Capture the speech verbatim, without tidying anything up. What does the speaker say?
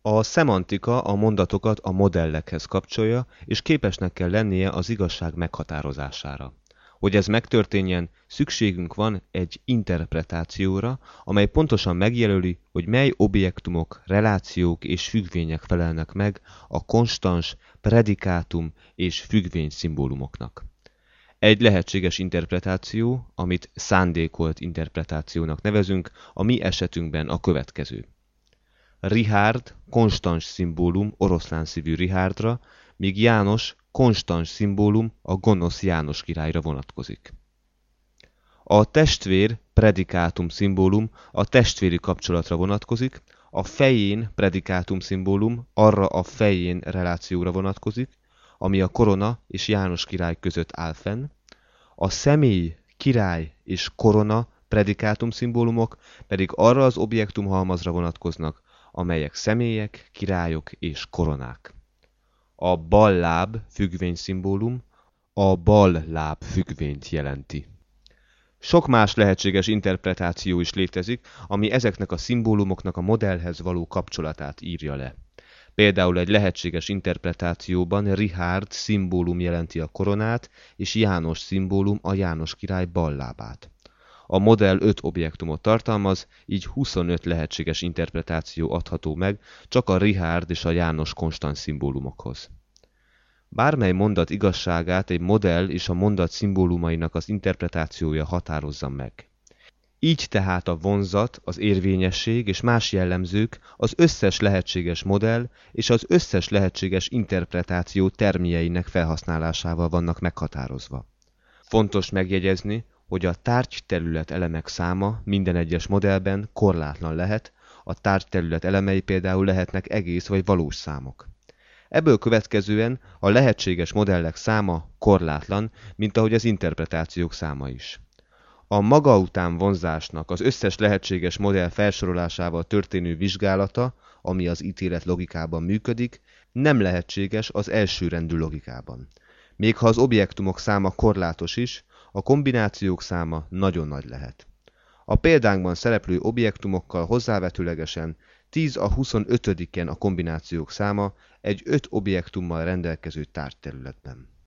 A szemantika a mondatokat a modellekhez kapcsolja, és képesnek kell lennie az igazság meghatározására. Hogy ez megtörténjen, szükségünk van egy interpretációra, amely pontosan megjelöli, hogy mely objektumok, relációk és függvények felelnek meg a konstans, predikátum és függvény szimbólumoknak. Egy lehetséges interpretáció, amit szándékolt interpretációnak nevezünk, a mi esetünkben a következő. Richárd konstans szimbólum oroszlánszívű Rihárdra, míg János konstans szimbólum a gonosz János királyra vonatkozik. A testvér predikátum szimbólum a testvéri kapcsolatra vonatkozik, a fején predikátum szimbólum arra a fején relációra vonatkozik, ami a korona és János király között áll fenn, a személy, király és korona predikátum szimbólumok pedig arra az objektumhalmazra vonatkoznak, amelyek személyek, királyok és koronák. A bal láb függvény szimbólum a bal láb függvényt jelenti. Sok más lehetséges interpretáció is létezik, ami ezeknek a szimbólumoknak a modellhez való kapcsolatát írja le. Például egy lehetséges interpretációban Richárd szimbólum jelenti a koronát, és János szimbólum a János király bal lábát. A modell öt objektumot tartalmaz, így huszonöt lehetséges interpretáció adható meg csak a Richárd és a János konstans szimbólumokhoz. Bármely mondat igazságát egy modell és a mondat szimbólumainak az interpretációja határozza meg. Így tehát a vonzat, az érvényesség és más jellemzők az összes lehetséges modell és az összes lehetséges interpretáció termieinek felhasználásával vannak meghatározva. Fontos megjegyezni, hogy a tárgyterület elemek száma minden egyes modellben korlátlan lehet, a tárgyterület elemei például lehetnek egész vagy valós számok. Ebből következően a lehetséges modellek száma korlátlan, mint ahogy az interpretációk száma is. A maga után vonzásnak az összes lehetséges modell felsorolásával történő vizsgálata, ami az ítélet logikában működik, nem lehetséges az elsőrendű logikában. Még ha az objektumok száma korlátos is, a kombinációk száma nagyon nagy lehet. A példánkban szereplő objektumokkal hozzávetőlegesen tíz a huszonötödiken a kombinációk száma egy öt objektummal rendelkező tárgyterületben.